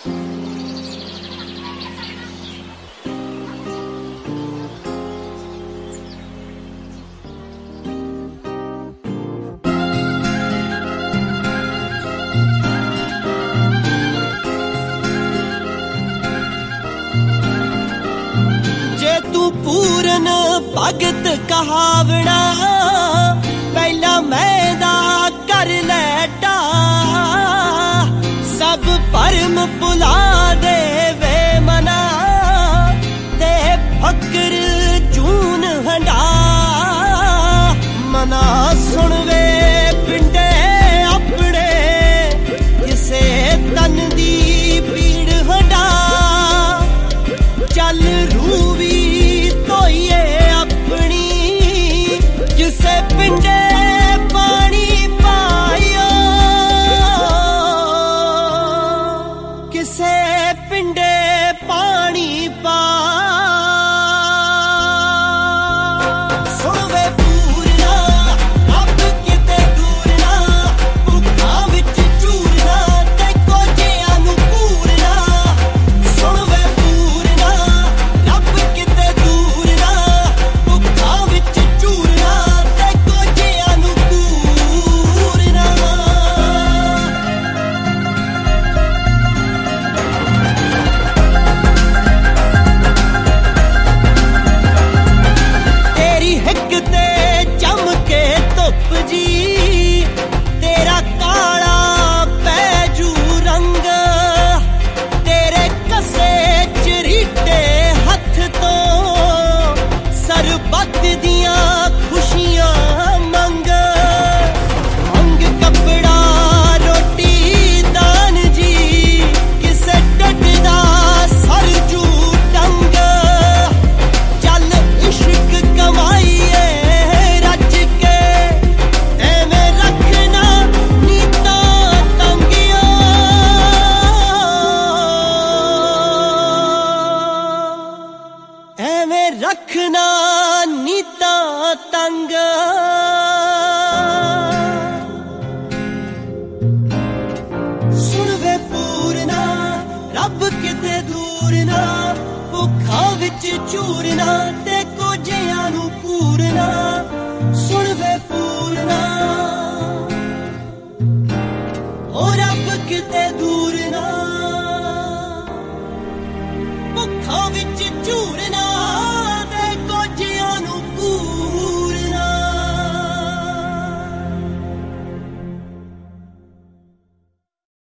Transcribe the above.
पूरन भगत कहावना पहला मैदा कर लैटा सब भरम भुला दे वे मना ते फकर जून हंडा मना सुन वे पिंडे अपने किसे तन दी पीड़ हंडा चल रूवी अपनी किसे पिंडे पानी पायो किसे पिंडे पानी पा सुनवे पूरना अब किते दूरना भुखा विच चूरना ते कोजियां नूं पूरना सुनवे पूरना रब किते दूरना रखना नीता तंग सुनवे पूरना रब किते दूरना भुखा विच चूरना ते कोजियां नूं पूरना